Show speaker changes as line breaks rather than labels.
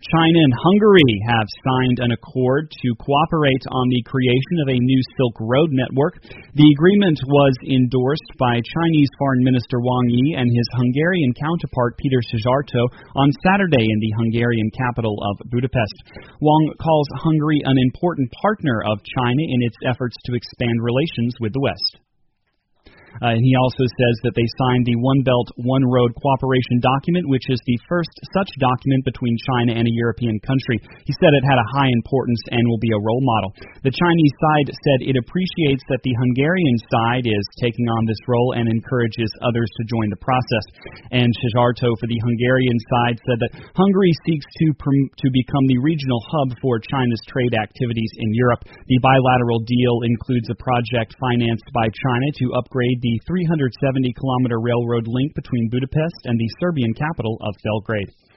China and Hungary have signed an accord to cooperate on the creation of a new Silk Road network. The agreement was endorsed by Chinese Foreign Minister Wang Yi and his Hungarian counterpart Peter Szijjártó on Saturday in the Hungarian capital of Budapest. Wang calls Hungary an important partner of China in its efforts to expand relations with the West. And he also says that they signed the One Belt, One Road cooperation document, which is the first such document between China and a European country. He said it had a high importance and will be a role model. The Chinese side said it appreciates that the Hungarian side is taking on this role and encourages others to join the process. And Szijjártó for the Hungarian side said that Hungary seeks to become the regional hub for China's trade activities in Europe. The bilateral deal includes a project financed by China to upgrade the 370-kilometer railroad link between Budapest and the Serbian capital of Belgrade.